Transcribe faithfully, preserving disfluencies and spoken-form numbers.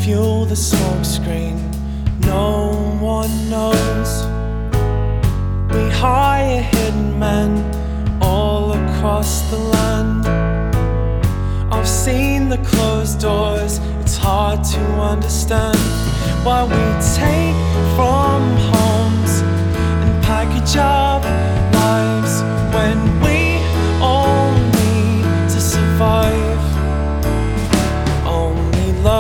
fuel the smoke screen, no one knows. We hire hidden men all across the land. I've seen the closed doors, it's hard to understand why we take from homes and package our